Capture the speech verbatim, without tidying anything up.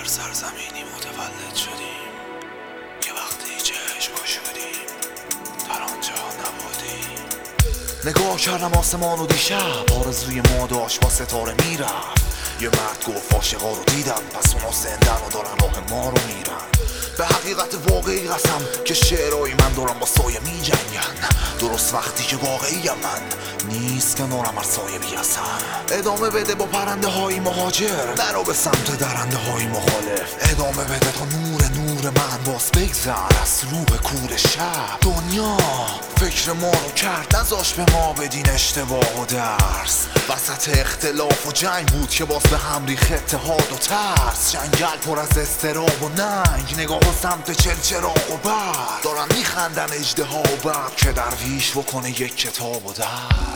هر سرزمینی متولد شدیم، یه وقتی چشم گشودیم در آنجا نبودیم. نگاه کردم آسمان و دیشب آرزوی ما داشت با ستاره میرفت. یه مرد گفت عاشقا رو دیدم، پس اونا زندن و دارن راه ما رو میرن. به حقیقت واقعی قسم که شعرهای من دارم با سایه می جنگن. درست وقتی که واقعی من نیست کنارم هر سایه بیاسم. ادامه بده با پرنده های مهاجر، نرو به سمت درنده های مخالف. ادامه بده تا نور نور من باز بگذر از روح کور شب. دنیا فکر ما رو کرد، نذاش به ما بدین اشتباه و درس. وسط اختلاف و جنگ بود که باز به هم ریخت اتحاد و ترس. جنگل پر از استراب و ننگ، نگاه و سمت چلچراغ و برق. دارن میخندن اژدها و برق که درویش بکنه یک کتاب و درس.